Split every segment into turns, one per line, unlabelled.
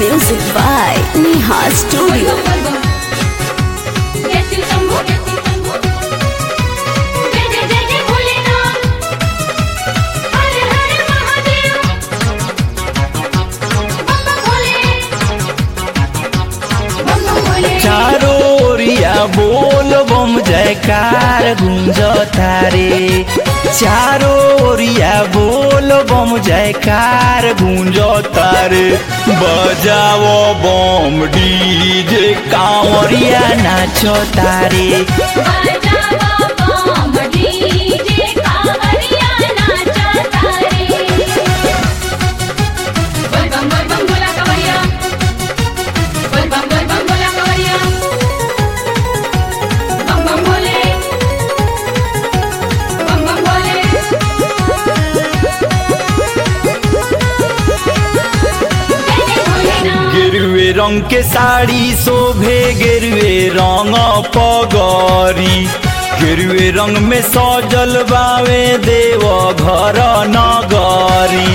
Music by Neha Studio.
चारों ओरिया बोल बम जयकार गूंजता रे। चारों ओरिया बोल बम जयकार गूंजता रे। बजाओ बम डीजे कांवरिया नाचता रे। गेरुए रंग के साड़ी शोभे गेरुए रंग पगरी। गेरुए रंग में सजल बावे देव घर नगरी।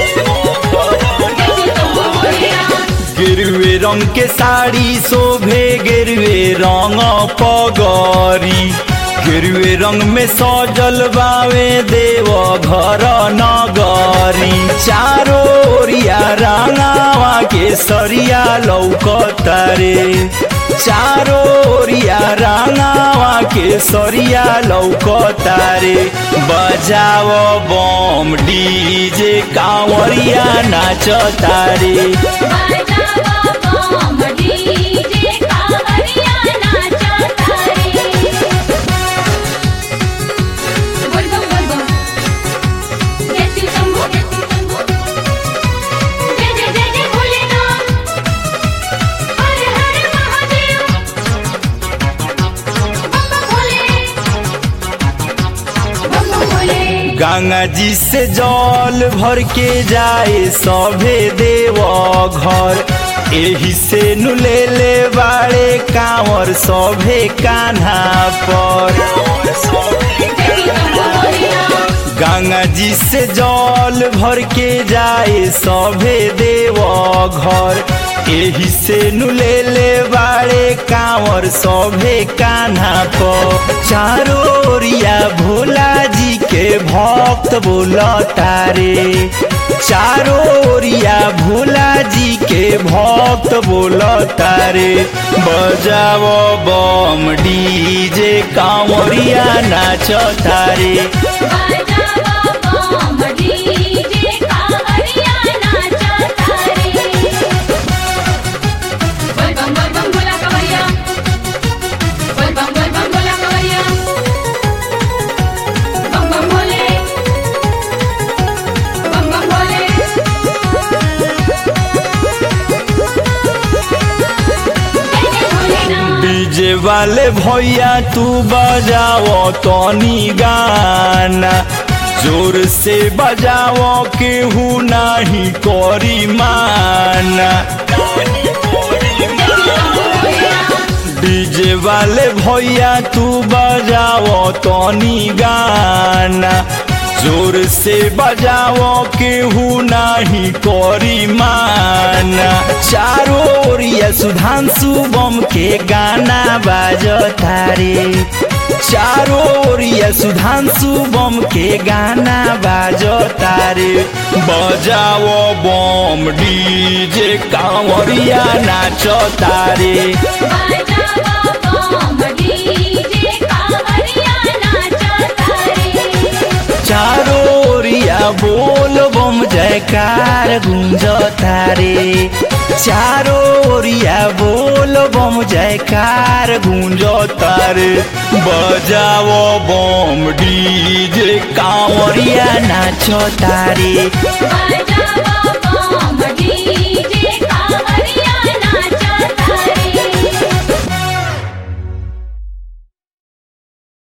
गेरुए रंग के साड़ी शोभे गेरुए रंग पगरी। गेरुए रंग में सजल बावे देव घर नगरी। चारों ओरिया रंगावा के सरिया लौकता रे। चारों ओरिया रंगावा के सरिया लौकता रे। बजाओ बम डीजे कांवरिया नाचता रे। गंगा जी से जल भर के जाए सभे देव घर। एही से नुले ले बाड़े कांवर सभे कान्हा पर। गंगा जी से जल भर के जाए सभे देव घर। एही से नुले ले बाड़े कांवर सभे कान्हा पर। चारों ओरिया भोला जी के भक्त बोलता रे। चारों ओरिया भोला जी के भक्त बोलता रे। बजाओ बम डीजे कांवरिया नाचता रे। डीजे वाले भैया तू बजाओ तनी गाना। जोर से बजाओ केहू नहीं करी माना। डीजे वाले भैया तू बजाओ तनी गाना। जोर से बजाओ केहू नहीं करी माना। चारों ओरिया सुधांशु बम के गाना बाजता रे। चारों ओरिया सुधांशु बम के गाना बाजता रे। बजाओ बम डीजे कांवरिया नाचता रे। चारों ओरिया बोल बम जयकार गूंजता रे। चारों ओरिया बोल बम जयकार गूंजता रे। बजाओ बम डीजे कांवरिया नाचता रे।